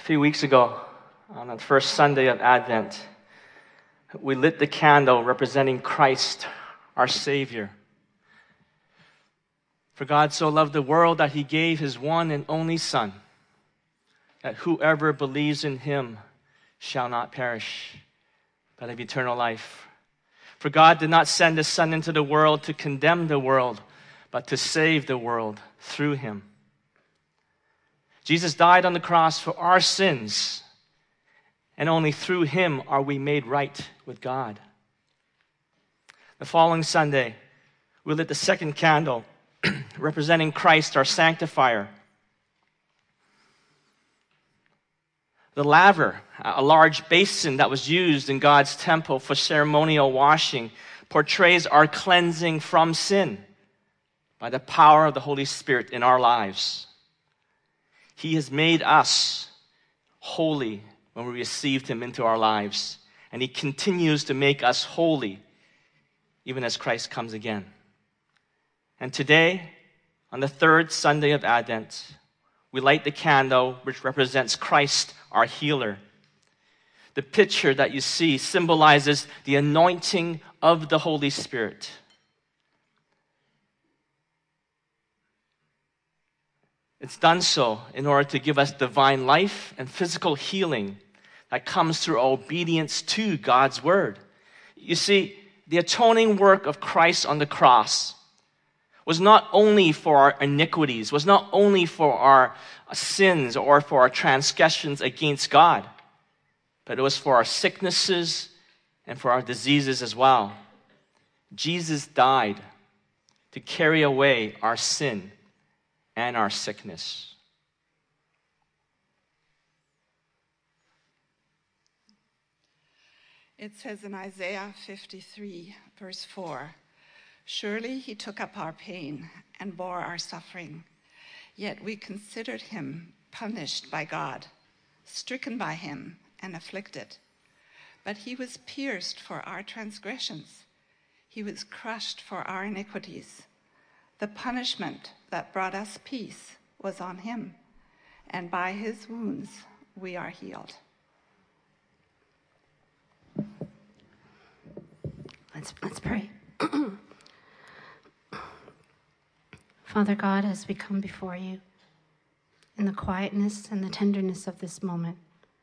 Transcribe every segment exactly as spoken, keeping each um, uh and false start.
few weeks ago, on the first Sunday of Advent, we lit the candle representing Christ, our Savior. For God so loved the world that He gave His one and only Son, that whoever believes in Him shall not perish, but have eternal life. For God did not send His Son into the world to condemn the world, but to save the world through Him. Jesus died on the cross for our sins, and only through Him are we made right with God. The following Sunday, we lit the second candle, representing Christ, our sanctifier. The laver, a large basin that was used in God's temple for ceremonial washing, portrays our cleansing from sin by the power of the Holy Spirit in our lives. He has made us holy when we received Him into our lives, and He continues to make us holy even as Christ comes again. And today, on the third Sunday of Advent, we light the candle which represents Christ, our healer. The picture that you see symbolizes the anointing of the Holy Spirit. It's done so in order to give us divine life and physical healing that comes through obedience to God's word. You see, the atoning work of Christ on the cross was not only for our iniquities, was not only for our sins or for our transgressions against God, but it was for our sicknesses and for our diseases as well. Jesus died to carry away our sin and our sickness. It says in Isaiah fifty-three, verse four, "Surely He took up our pain and bore our suffering, yet we considered Him punished by God, stricken by Him and afflicted. But He was pierced for our transgressions. He was crushed for our iniquities. The punishment that brought us peace was on Him, and by His wounds we are healed." Let's, let's pray. Father God, as we come before You in the quietness and the tenderness of this moment,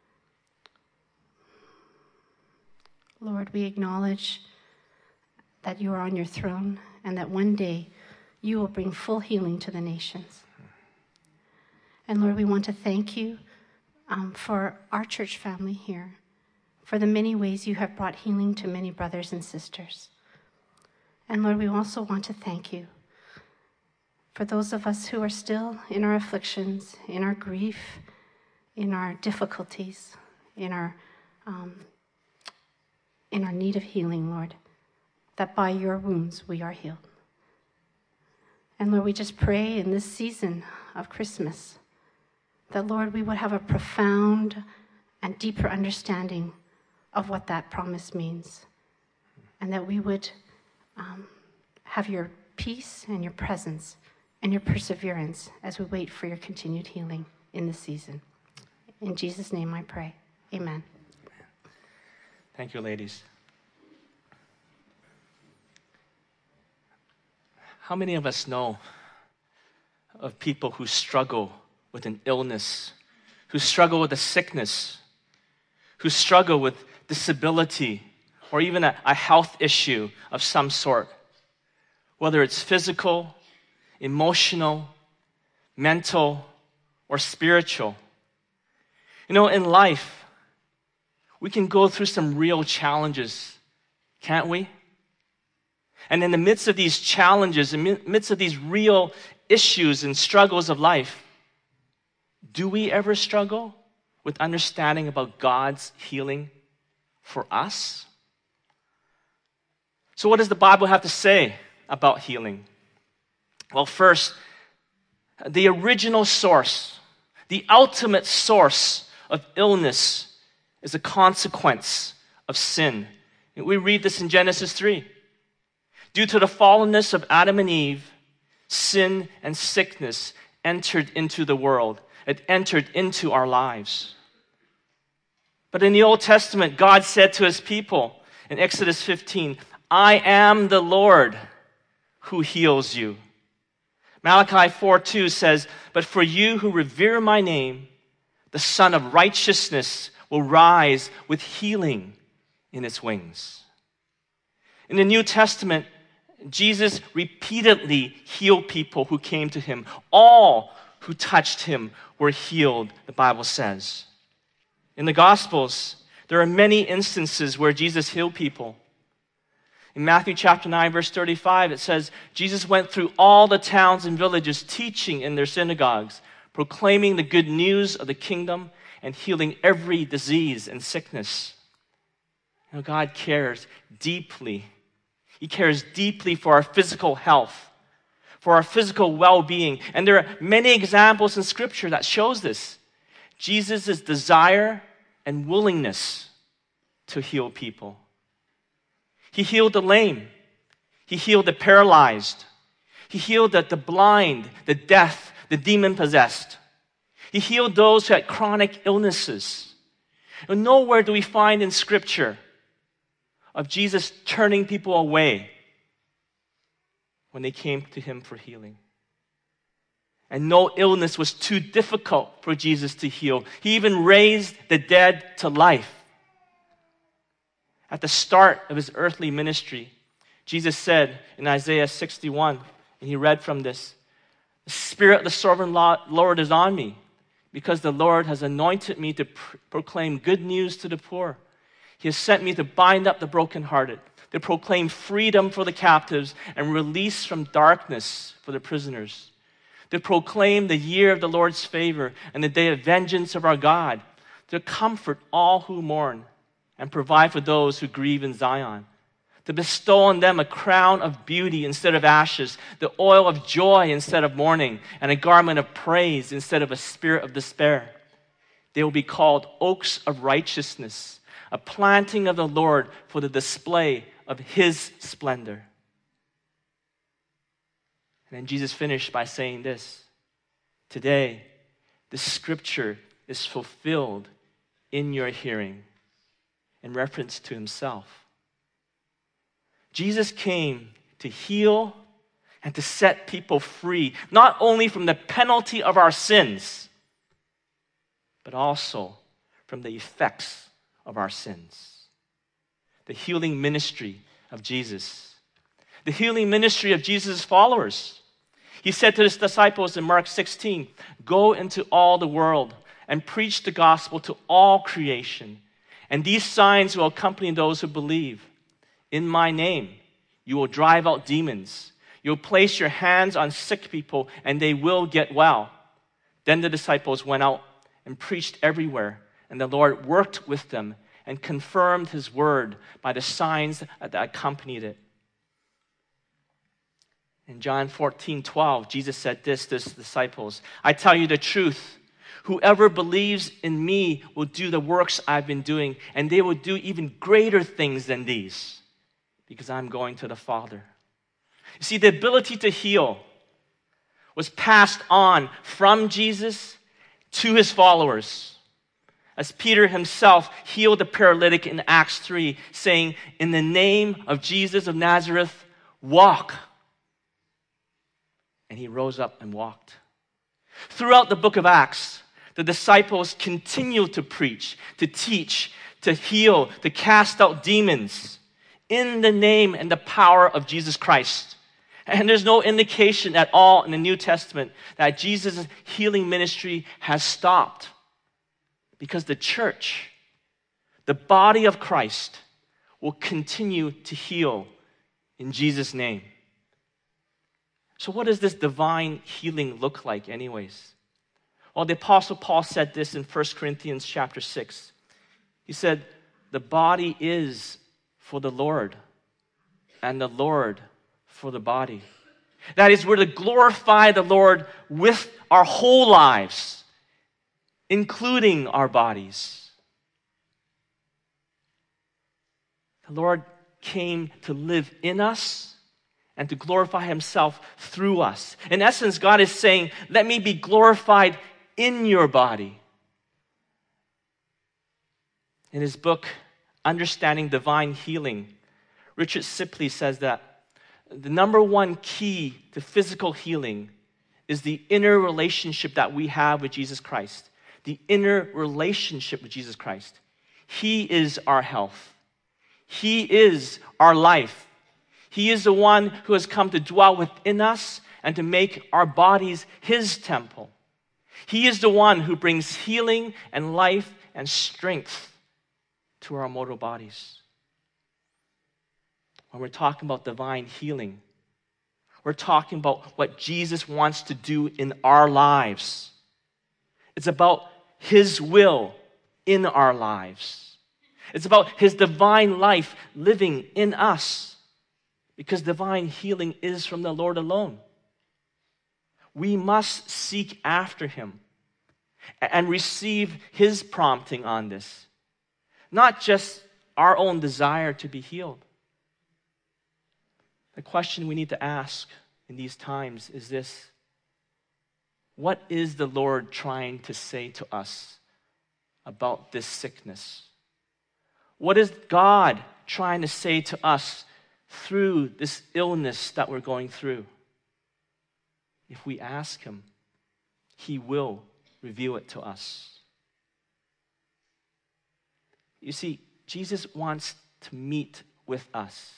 Lord, we acknowledge that You are on Your throne and that one day You will bring full healing to the nations. And Lord, we want to thank You um, for our church family here, for the many ways You have brought healing to many brothers and sisters. And Lord, we also want to thank You for those of us who are still in our afflictions, in our grief, in our difficulties, in our um, in our need of healing, Lord, that by Your wounds we are healed. And Lord, we just pray in this season of Christmas that, Lord, we would have a profound and deeper understanding of what that promise means, and that we would um, have Your peace and Your presence and Your perseverance as we wait for Your continued healing in this season. In Jesus' name I pray. Amen. Thank you, ladies. How many of us know of people who struggle with an illness, who struggle with a sickness, who struggle with disability, or even a, a health issue of some sort, whether it's physical, emotional, mental, or spiritual? You know, in life, we can go through some real challenges, can't we? And in the midst of these challenges, in the midst of these real issues and struggles of life, do we ever struggle with understanding about God's healing for us? So what does the Bible have to say about healing? Well, first, the original source, the ultimate source of illness is a consequence of sin. We read this in Genesis three. Due to the fallenness of Adam and Eve, sin and sickness entered into the world. It entered into our lives. But in the Old Testament, God said to his people in Exodus fifteen, I am the Lord who heals you. Malachi four two says, but for you who revere my name, the Son of Righteousness will rise with healing in its wings. In the New Testament, Jesus repeatedly healed people who came to him. All who touched him were healed, the Bible says. In the Gospels, there are many instances where Jesus healed people. In Matthew chapter nine, verse thirty-five, it says, Jesus went through all the towns and villages, teaching in their synagogues, proclaiming the good news of the kingdom and healing every disease and sickness. You know, God cares deeply. He cares deeply for our physical health, for our physical well-being. And there are many examples in Scripture that shows this. Jesus' desire and willingness to heal people. He healed the lame. He healed the paralyzed. He healed the, the blind, the deaf, the demon-possessed. He healed those who had chronic illnesses. And nowhere do we find in Scripture of Jesus turning people away when they came to him for healing. And no illness was too difficult for Jesus to heal. He even raised the dead to life. At the start of his earthly ministry, Jesus said in Isaiah sixty-one, and he read from this, the Spirit of the sovereign Lord is on me, because the Lord has anointed me to pr- proclaim good news to the poor. He has sent me to bind up the brokenhearted, to proclaim freedom for the captives and release from darkness for the prisoners, to proclaim the year of the Lord's favor and the day of vengeance of our God, to comfort all who mourn and provide for those who grieve in Zion, to bestow on them a crown of beauty instead of ashes, the oil of joy instead of mourning, and a garment of praise instead of a spirit of despair. They will be called oaks of righteousness, a planting of the Lord for the display of his splendor. And then Jesus finished by saying this, today, the scripture is fulfilled in your hearing, in reference to himself. Jesus came to heal and to set people free, not only from the penalty of our sins, but also from the effects of our sins. The healing ministry of Jesus. The healing ministry of Jesus' followers. He said to his disciples in Mark sixteen, go into all the world and preach the gospel to all creation. And these signs will accompany those who believe. In my name, you will drive out demons. You'll place your hands on sick people and they will get well. Then the disciples went out and preached everywhere. And the Lord worked with them and confirmed his word by the signs that accompanied it. In John fourteen twelve, Jesus said this to his disciples, I tell you the truth, whoever believes in me will do the works I've been doing, and they will do even greater things than these, because I'm going to the Father. You see, the ability to heal was passed on from Jesus to his followers. As Peter himself healed the paralytic in Acts three, saying, in the name of Jesus of Nazareth, walk. And he rose up and walked. Throughout the book of Acts, the disciples continued to preach, to teach, to heal, to cast out demons in the name and the power of Jesus Christ. And there's no indication at all in the New Testament that Jesus' healing ministry has stopped. Because the church, the body of Christ, will continue to heal in Jesus' name. So what does this divine healing look like anyways? Well, the Apostle Paul said this in First Corinthians chapter six. He said, the body is for the Lord, and the Lord for the body. That is, we're to glorify the Lord with our whole lives, including our bodies. The Lord came to live in us and to glorify himself through us. In essence, God is saying, let me be glorified in your body. In his book, Understanding Divine Healing, Richard Sipley says that the number one key to physical healing is the inner relationship that we have with Jesus Christ. The inner relationship with Jesus Christ. He is our health. He is our life. He is the one who has come to dwell within us and to make our bodies his temple. He is the one who brings healing and life and strength to our mortal bodies. When we're talking about divine healing, we're talking about what Jesus wants to do in our lives. It's about his will in our lives. It's about his divine life living in us, because divine healing is from the Lord alone. We must seek after him and receive his prompting on this, not just our own desire to be healed. The question we need to ask in these times is this: what is the Lord trying to say to us about this sickness? What is God trying to say to us through this illness that we're going through? If we ask him, he will reveal it to us. You see, Jesus wants to meet with us.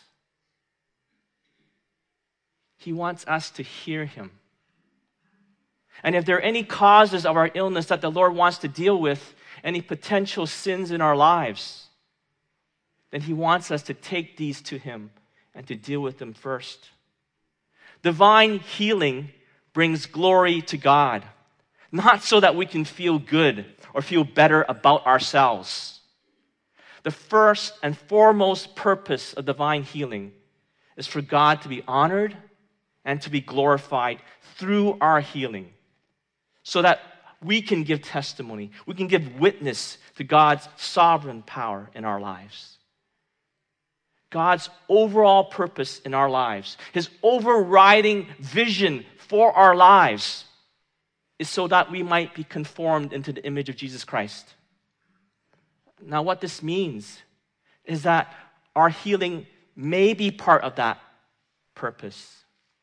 He wants us to hear him. And if there are any causes of our illness that the Lord wants to deal with, any potential sins in our lives, then he wants us to take these to him and to deal with them first. Divine healing brings glory to God, not so that we can feel good or feel better about ourselves. The first and foremost purpose of divine healing is for God to be honored and to be glorified through our healing, so that we can give testimony, we can give witness to God's sovereign power in our lives. God's overall purpose in our lives, his overriding vision for our lives, is so that we might be conformed into the image of Jesus Christ. Now, what this means is that our healing may be part of that purpose,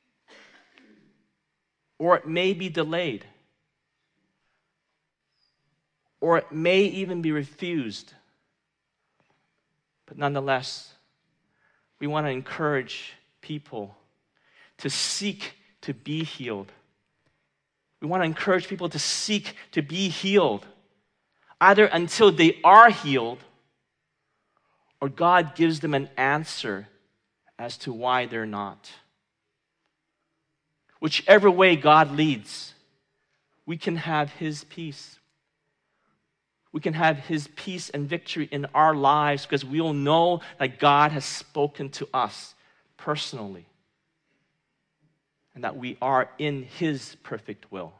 or it may be delayed, or it may even be refused. But nonetheless, we want to encourage people to seek to be healed. We want to encourage people to seek to be healed, either until they are healed, or God gives them an answer as to why they're not. Whichever way God leads, we can have his peace. We can have his peace and victory in our lives because we will know that God has spoken to us personally and that we are in his perfect will.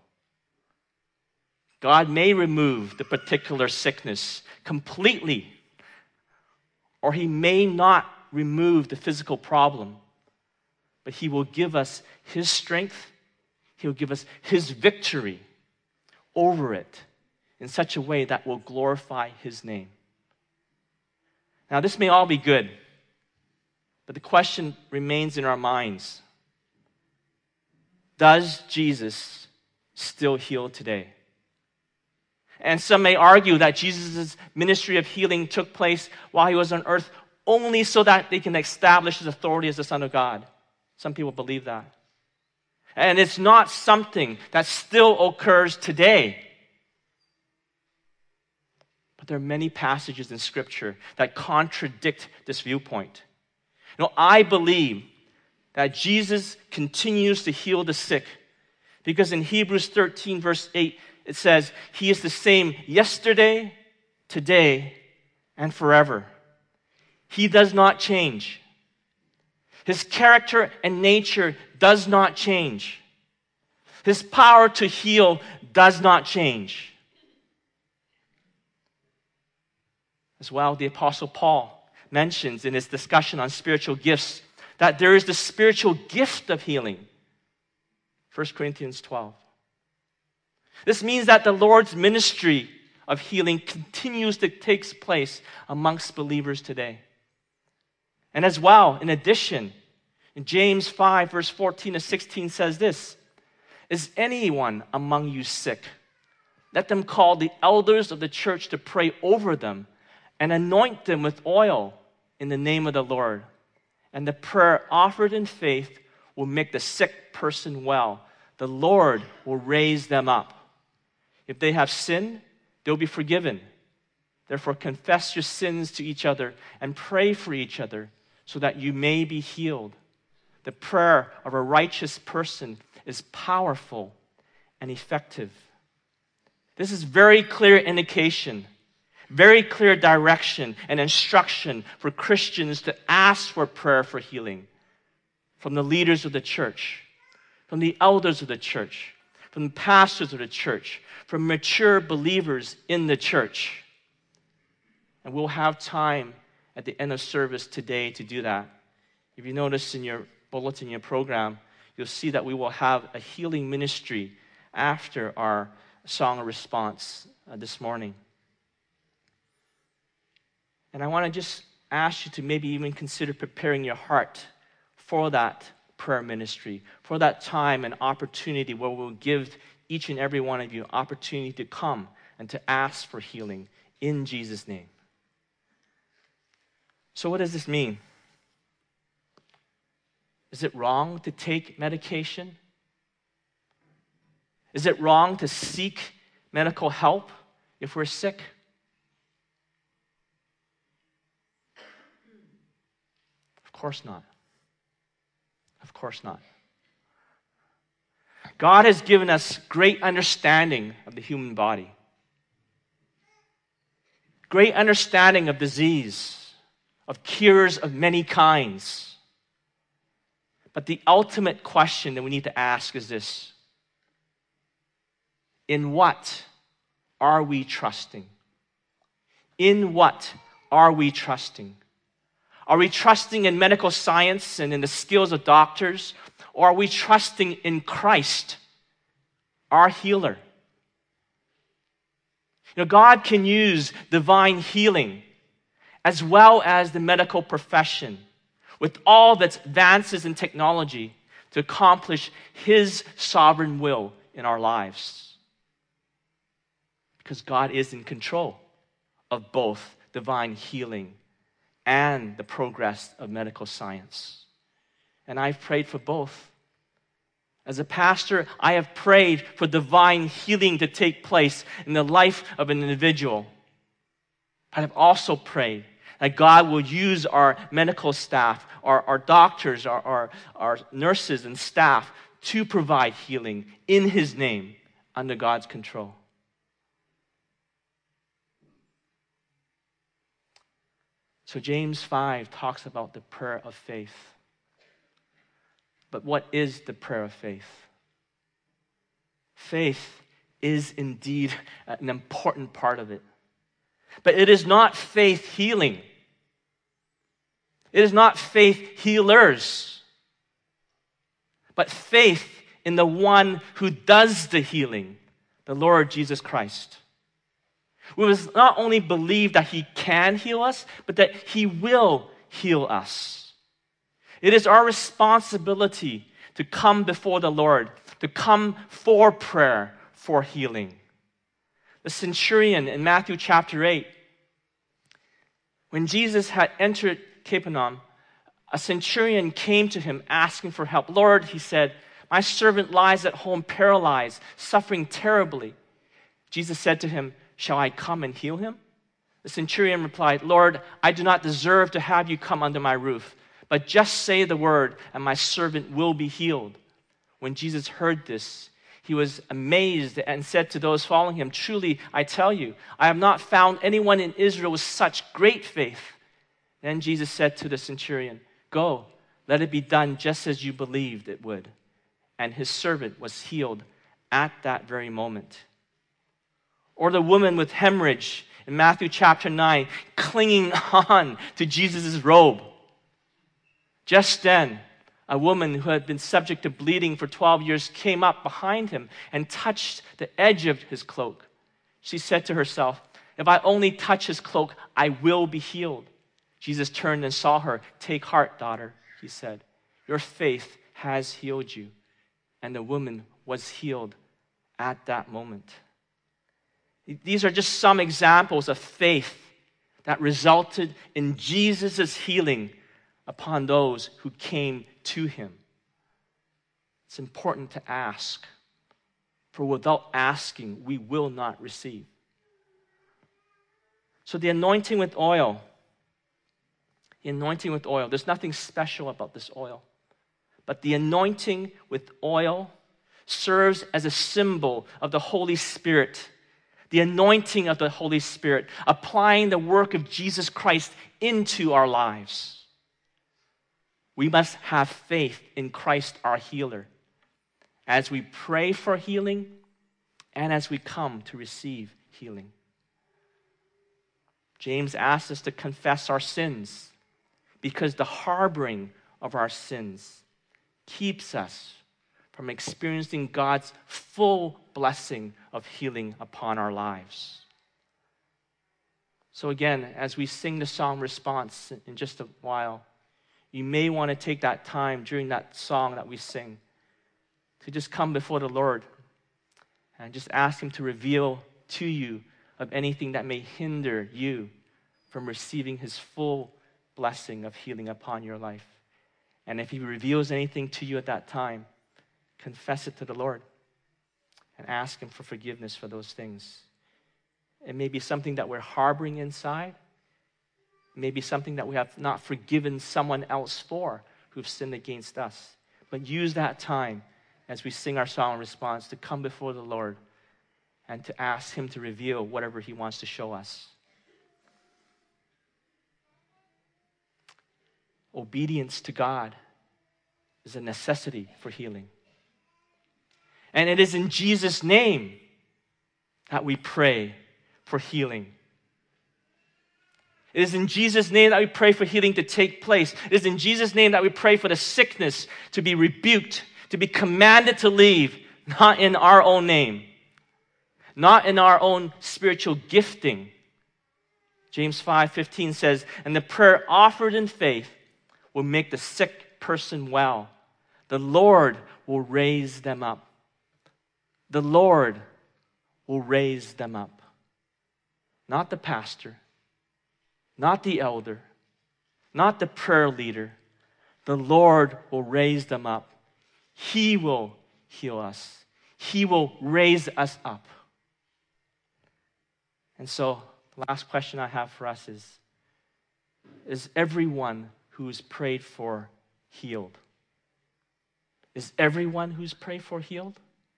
God may remove the particular sickness completely, or he may not remove the physical problem, but he will give us his strength. He'll give us his victory over it in such a way that will glorify his name. Now, this may all be good, but the question remains in our minds: does Jesus still heal today? And some may argue that Jesus' ministry of healing took place while he was on earth only so that they can establish his authority as the Son of God. Some people believe that. And it's not something that still occurs today. But there are many passages in Scripture that contradict this viewpoint. You know, I believe that Jesus continues to heal the sick because in Hebrews thirteen, verse eight, it says, he is the same yesterday, today, and forever. He does not change. His character and nature does not change. His power to heal does not change. As well, the Apostle Paul mentions in his discussion on spiritual gifts that there is the spiritual gift of healing. First Corinthians twelve. This means that the Lord's ministry of healing continues to take place amongst believers today. And as well, in addition, in James five, verse fourteen to sixteen says this, "Is anyone among you sick? Let them call the elders of the church to pray over them and anoint them with oil in the name of the Lord. And the prayer offered in faith will make the sick person well. The Lord will raise them up. If they have sinned, they'll be forgiven. Therefore, confess your sins to each other and pray for each other so that you may be healed. The prayer of a righteous person is powerful and effective." This is very clear indication, very clear direction and instruction for Christians to ask for prayer for healing from the leaders of the church, from the elders of the church, from the pastors of the church, from mature believers in the church. And we'll have time at the end of service today to do that. If you notice in your bulletin, your program, you'll see that we will have a healing ministry after our song of response uh, this morning. And I want to just ask you to maybe even consider preparing your heart for that prayer ministry, for that time and opportunity where we'll give each and every one of you opportunity to come and to ask for healing in Jesus' name. So what does this mean? Is it wrong to take medication? Is it wrong to seek medical help if we're sick? Of course not. Of course not. God has given us great understanding of the human body, great understanding of disease, of cures of many kinds. But the ultimate question that we need to ask is this: in what are we trusting? In what are we trusting? Are we trusting in medical science and in the skills of doctors? Or are we trusting in Christ, our healer? You know, God can use divine healing as well as the medical profession with all of its advances in technology to accomplish His sovereign will in our lives. Because God is in control of both divine healing and the progress of medical science. And I've prayed for both. As a pastor, I have prayed for divine healing to take place in the life of an individual. But I've also prayed that God will use our medical staff, our, our doctors, our, our, our nurses and staff to provide healing in His name under God's control. So James five talks about the prayer of faith. But what is the prayer of faith? Faith is indeed an important part of it. But it is not faith healing. It is not faith healers. But faith in the one who does the healing, the Lord Jesus Christ. We must not only believe that He can heal us, but that He will heal us. It is our responsibility to come before the Lord, to come for prayer, for healing. The centurion in Matthew chapter eight, when Jesus had entered Capernaum, a centurion came to him asking for help. "Lord," he said, "my servant lies at home paralyzed, suffering terribly." Jesus said to him, "Shall I come and heal him?" The centurion replied, "Lord, I do not deserve to have you come under my roof, but just say the word, and my servant will be healed." When Jesus heard this, He was amazed and said to those following Him, "Truly, I tell you, I have not found anyone in Israel with such great faith." Then Jesus said to the centurion, "Go, let it be done just as you believed it would." And his servant was healed at that very moment. Or the woman with hemorrhage in Matthew chapter nine, clinging on to Jesus' robe. Just then, a woman who had been subject to bleeding for twelve years came up behind him and touched the edge of his cloak. She said to herself, if I only touch his cloak, I will be healed. Jesus turned and saw her. Take heart, daughter, he said. Your faith has healed you. And the woman was healed at that moment. These are just some examples of faith that resulted in Jesus' healing upon those who came to him. It's important to ask, for without asking, we will not receive. So the anointing with oil, the anointing with oil, there's nothing special about this oil. But the anointing with oil serves as a symbol of the Holy Spirit, the anointing of the Holy Spirit, applying the work of Jesus Christ into our lives. We must have faith in Christ, our healer, as we pray for healing and as we come to receive healing. James asks us to confess our sins because the harboring of our sins keeps us from experiencing God's full blessing of healing upon our lives. So again, as we sing the song response in just a while, you may want to take that time during that song that we sing to just come before the Lord and just ask him to reveal to you of anything that may hinder you from receiving his full blessing of healing upon your life. And if he reveals anything to you at that time, confess it to the Lord and ask him for forgiveness for those things. It may be something that we're harboring inside. It may be something that we have not forgiven someone else for who've sinned against us. But use that time as we sing our song in response to come before the Lord and to ask him to reveal whatever he wants to show us. Obedience to God is a necessity for healing. And it is in Jesus' name that we pray for healing. It is in Jesus' name that we pray for healing to take place. It is in Jesus' name that we pray for the sickness to be rebuked, to be commanded to leave, not in our own name, not in our own spiritual gifting. James five fifteen says, and the prayer offered in faith will make the sick person well. The Lord will raise them up. The Lord will raise them up. Not the pastor, not the elder, not the prayer leader. The Lord will raise them up. He will heal us. He will raise us up. And so, the last question I have for us is, is everyone who's prayed for healed? Is everyone who's prayed for healed?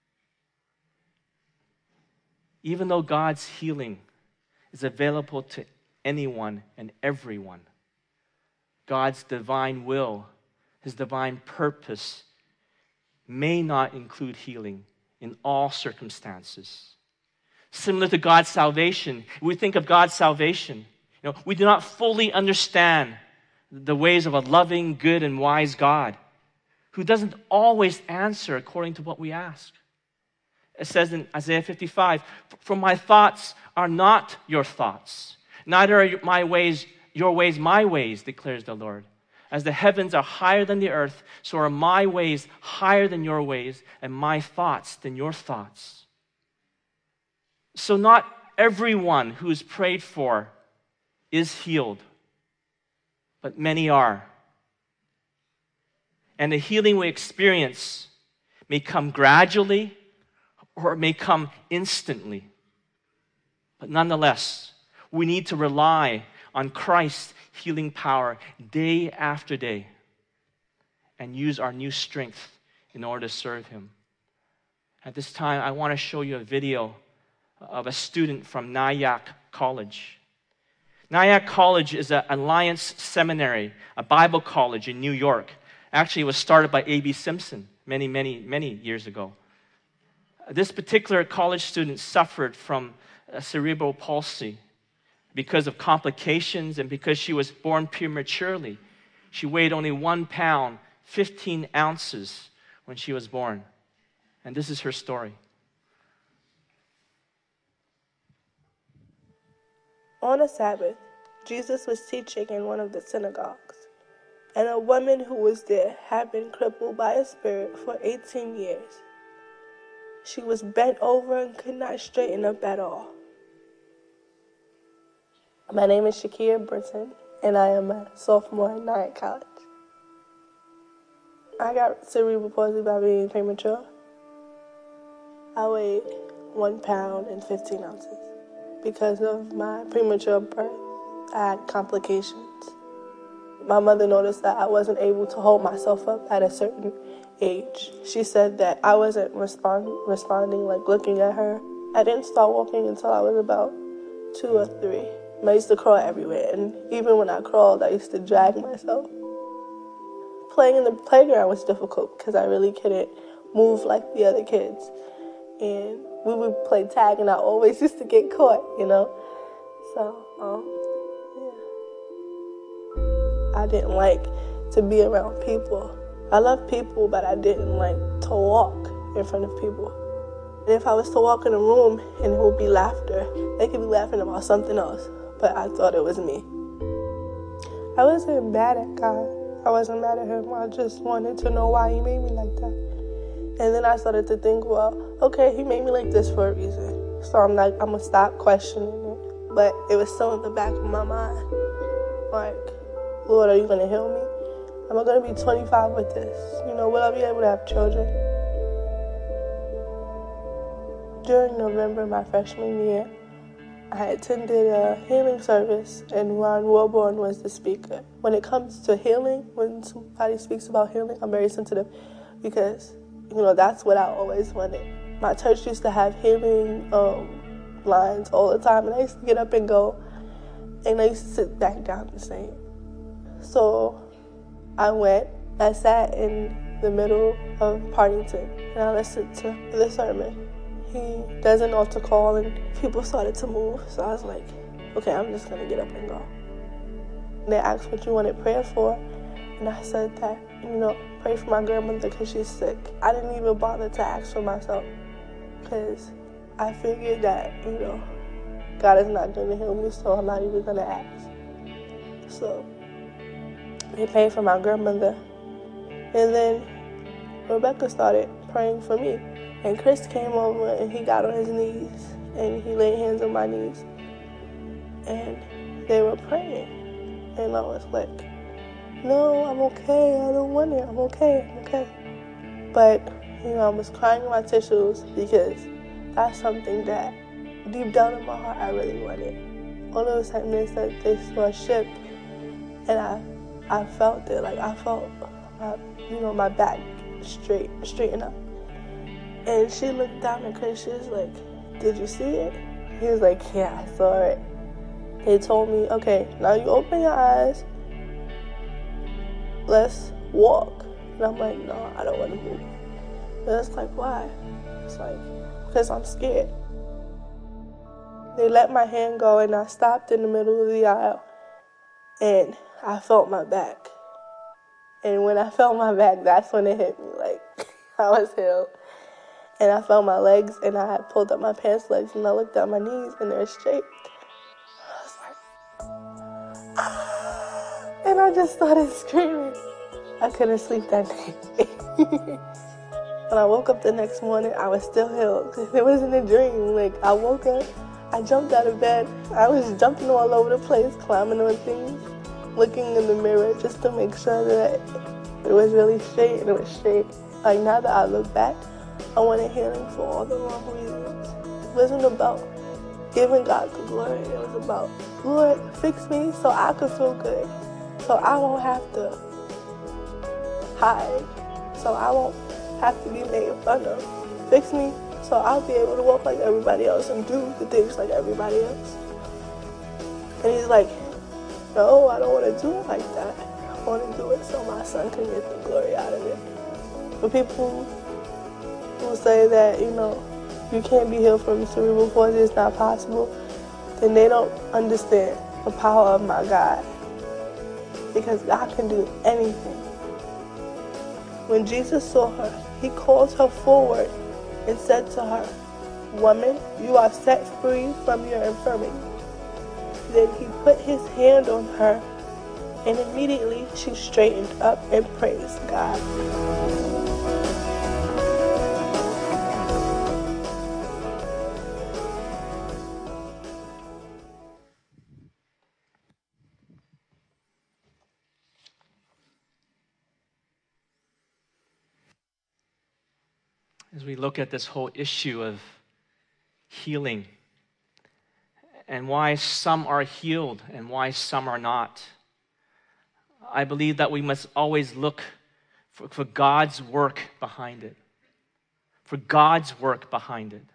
Even though God's healing is available to anyone and everyone, God's divine will, his divine purpose, may not include healing in all circumstances. Similar to God's salvation, we think of God's salvation. You know, we do not fully understand the ways of a loving, good, and wise God who doesn't always answer according to what we ask. It says in Isaiah fifty-five, for my thoughts are not your thoughts, neither are my ways your ways my ways, declares the Lord. As the heavens are higher than the earth, so are my ways higher than your ways, and my thoughts than your thoughts. So not everyone who is prayed for is healed, but many are. And the healing we experience may come gradually or it may come instantly. But nonetheless, we need to rely on Christ's healing power day after day and use our new strength in order to serve him. At this time, I want to show you a video of a student from Nyack College. Nyack College is an Alliance Seminary, a Bible college in New York. Actually, it was started by A B Simpson many, many, many years ago. This particular college student suffered from a cerebral palsy because of complications and because she was born prematurely. She weighed only one pound, fifteen ounces when she was born. And this is her story. On a Sabbath, Jesus was teaching in one of the synagogues, and a woman who was there had been crippled by a spirit for eighteen years. She was bent over and could not straighten up at all. My name is Shakira Britton, and I am a sophomore at Nyack College. I got cerebral palsy by being premature. I weighed one pound and fifteen ounces. Because of my premature birth, I had complications. My mother noticed that I wasn't able to hold myself up at a certain age. She said that I wasn't respond, responding, like looking at her. I didn't start walking until I was about two or three. I used to crawl everywhere, and even when I crawled, I used to drag myself. Playing in the playground was difficult because I really couldn't move like the other kids. And we would play tag, and I always used to get caught, you know? So, um, yeah. I didn't like to be around people. I love people, but I didn't like to walk in front of people. And if I was to walk in a room and it would be laughter, they could be laughing about something else, but I thought it was me. I wasn't mad at God. I wasn't mad at him. I just wanted to know why he made me like that. And then I started to think, well, okay, he made me like this for a reason. So I'm not, I'm gonna stop questioning it. But it was still in the back of my mind. Like, Lord, are you gonna heal me? Am I gonna be twenty-five with this? You know, will I be able to have children? During November, my freshman year, I attended a healing service, and Ron Warborn was the speaker. When it comes to healing, when somebody speaks about healing, I'm very sensitive because, you know, that's what I always wanted. My church used to have healing um, lines all the time, and I used to get up and go, and I used to sit back down the same. So I went, I sat in the middle of Partington, and I listened to the sermon. He does an altar call, and people started to move, so I was like, okay, I'm just going to get up and go. And they asked what you wanted prayer for, and I said that, you know, pray for my grandmother because she's sick. I didn't even bother to ask for myself because I figured that, you know, God is not going to heal me, so I'm not even going to ask. So they prayed for my grandmother, and then Rebecca started praying for me. And Chris came over and he got on his knees and he laid hands on my knees. And they were praying. And I was like, no, I'm okay. I don't want it. I'm okay. I'm okay. But, you know, I was crying my tissues because that's something that deep down in my heart I really wanted. All of a sudden they said they saw a ship. And I I felt it. Like I felt, my, you know, my back straight, straighten up. And she looked down at Chris, she was like, did you see it? He was like, yeah, I saw it. They told me, okay, now you open your eyes, let's walk. And I'm like, no, I don't want to move. And it's like, why? It's like, because I'm scared. They let my hand go and I stopped in the middle of the aisle and I felt my back. And when I felt my back, that's when it hit me, like, I was healed. And I felt my legs, and I had pulled up my pants legs, and I looked at my knees, and they're straight. I was like, ah, and I just started screaming. I couldn't sleep that night. When I woke up the next morning, I was still healed. It wasn't a dream. Like, I woke up, I jumped out of bed. I was jumping all over the place, climbing on things, looking in the mirror just to make sure that it was really straight, and it was straight. Like, now that I look back, I wanted healing for all the wrong reasons. It wasn't about giving God the glory. It was about, Lord, fix me so I could feel good. So I won't have to hide. So I won't have to be made fun of. Fix me so I'll be able to walk like everybody else and do the things like everybody else. And he's like, no, I don't want to do it like that. I want to do it so my son can get the glory out of it. For people who say that, you know, you can't be healed from cerebral palsy, it's not possible, then they don't understand the power of my God. Because God can do anything. When Jesus saw her, he called her forward and said to her, woman, you are set free from your infirmity. Then he put his hand on her, and immediately she straightened up and praised God. As we look at this whole issue of healing and why some are healed and why some are not, I believe that we must always look for, for God's work behind it. For God's work behind it.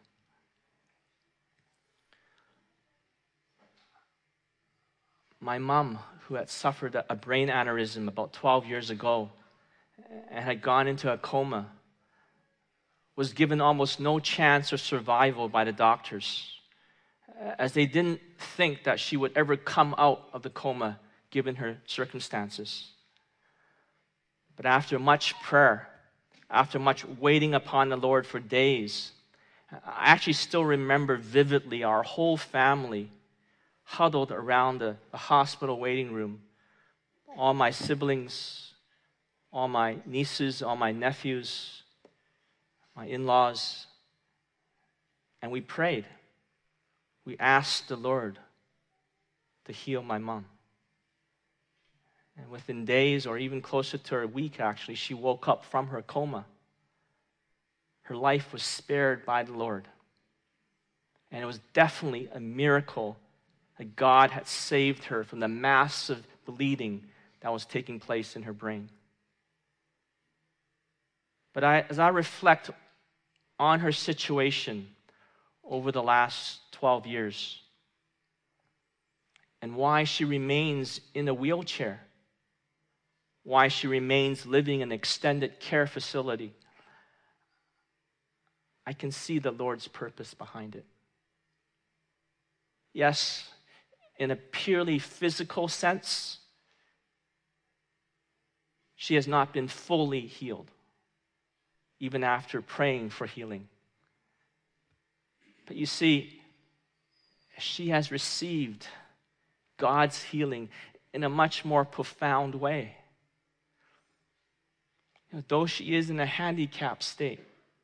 My mom, who had suffered a brain aneurysm about twelve years ago and had gone into a coma, was given almost no chance of survival by the doctors, as they didn't think that she would ever come out of the coma given her circumstances. But after much prayer, after much waiting upon the Lord for days, I actually still remember vividly our whole family huddled around the, the hospital waiting room. All my siblings, all my nieces, all my nephews, my in-laws, and we prayed. We asked the Lord to heal my mom. And within days, or even closer to a week actually, she woke up from her coma. Her life was spared by the Lord. And it was definitely a miracle that God had saved her from the massive bleeding that was taking place in her brain. But I, as I reflect on her situation over the last twelve years and why she remains in a wheelchair, why she remains living in an extended care facility, I can see the Lord's purpose behind it. Yes, in a purely physical sense, she has not been fully healed, even after praying for healing. But you see, she has received God's healing in a much more profound way. You know, though she is in a handicapped state,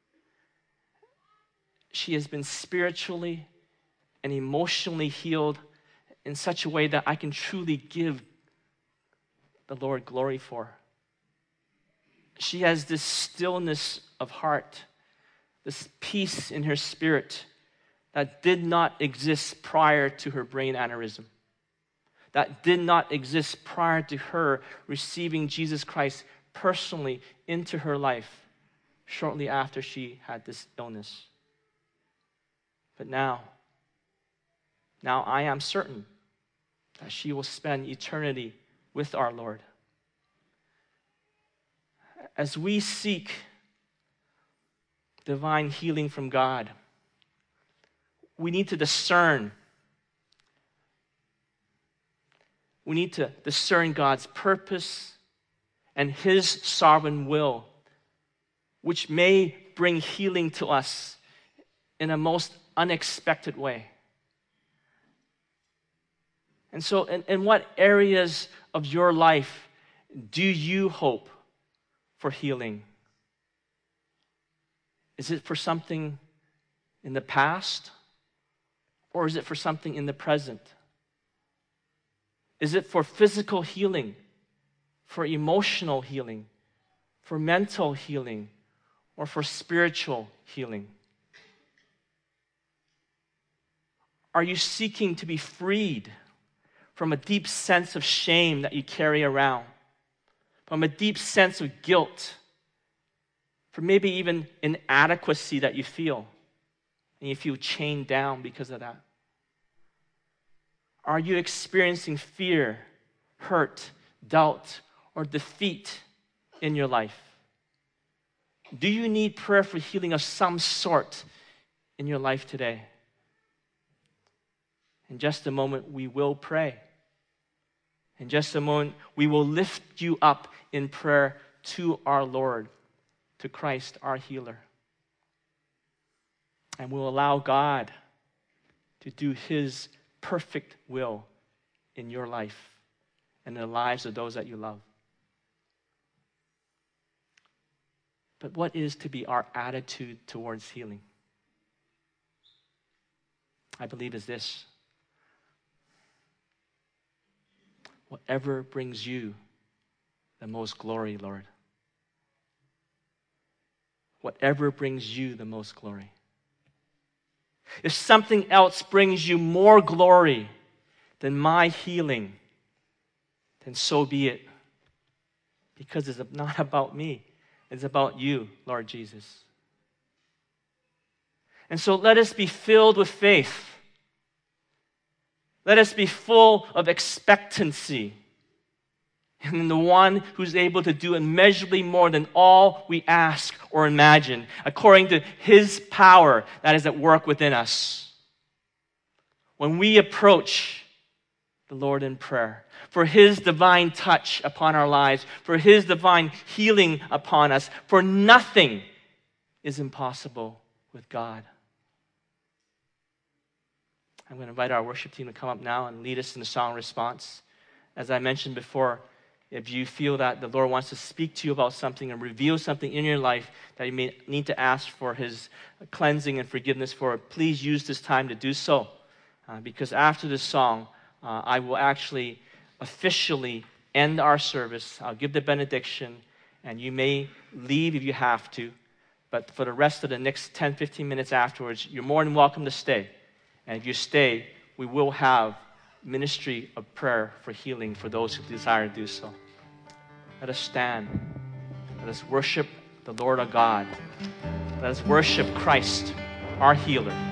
she has been spiritually and emotionally healed in such a way that I can truly give the Lord glory for. She has this stillness of heart, this peace in her spirit that did not exist prior to her brain aneurysm, that did not exist prior to her receiving Jesus Christ personally into her life shortly after she had this illness. But now, now I am certain that she will spend eternity with our Lord. As we seek divine healing from God, we need to discern. We need to discern God's purpose and His sovereign will, which may bring healing to us in a most unexpected way. And so, in, in what areas of your life do you hope for healing? Is it for something in the past? Or is it for something in the present? Is it for physical healing, for emotional healing, for mental healing, or for spiritual healing? Are you seeking to be freed from a deep sense of shame that you carry around, from a deep sense of guilt, from maybe even inadequacy that you feel, and you feel chained down because of that? Are you experiencing fear, hurt, doubt, or defeat in your life? Do you need prayer for healing of some sort in your life today? In just a moment, we will pray. In just a moment, we will lift you up in prayer to our Lord, to Christ, our healer. And we'll allow God to do His perfect will in your life and in the lives of those that you love. But what is to be our attitude towards healing? I believe is this: whatever brings you the most glory, Lord. Whatever brings you the most glory. If something else brings you more glory than my healing, then so be it. Because it's not about me. It's about you, Lord Jesus. And so let us be filled with faith. Let us be full of expectancy in the one who's able to do immeasurably more than all we ask or imagine, according to his power that is at work within us. When we approach the Lord in prayer, for his divine touch upon our lives, for his divine healing upon us, for nothing is impossible with God. I'm going to invite our worship team to come up now and lead us in the song response. As I mentioned before, if you feel that the Lord wants to speak to you about something and reveal something in your life that you may need to ask for his cleansing and forgiveness for, please use this time to do so. Uh, because after this song, uh, I will actually officially end our service. I'll give the benediction, and you may leave if you have to. But for the rest of the next ten, fifteen minutes afterwards, you're more than welcome to stay. And if you stay, we will have ministry of prayer for healing for those who desire to do so. Let us stand. Let us worship the Lord our God. Let us worship Christ, our healer.